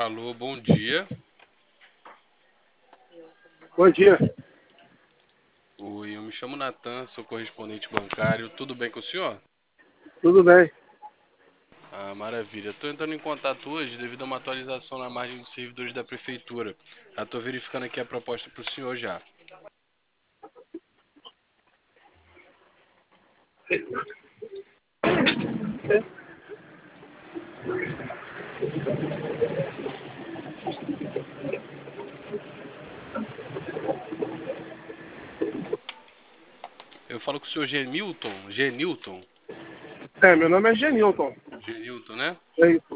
Alô, bom dia. Bom dia. Oi, eu me chamo Natan, sou correspondente bancário. Tudo bem com o senhor? Tudo bem? Ah, maravilha. Estou entrando em contato hoje devido a uma atualização na margem dos servidores da prefeitura. Estou verificando aqui a proposta para o senhor já. Eu falo com o senhor Genilton. Genilton? Meu nome é Genilton. Genilton, né? É isso.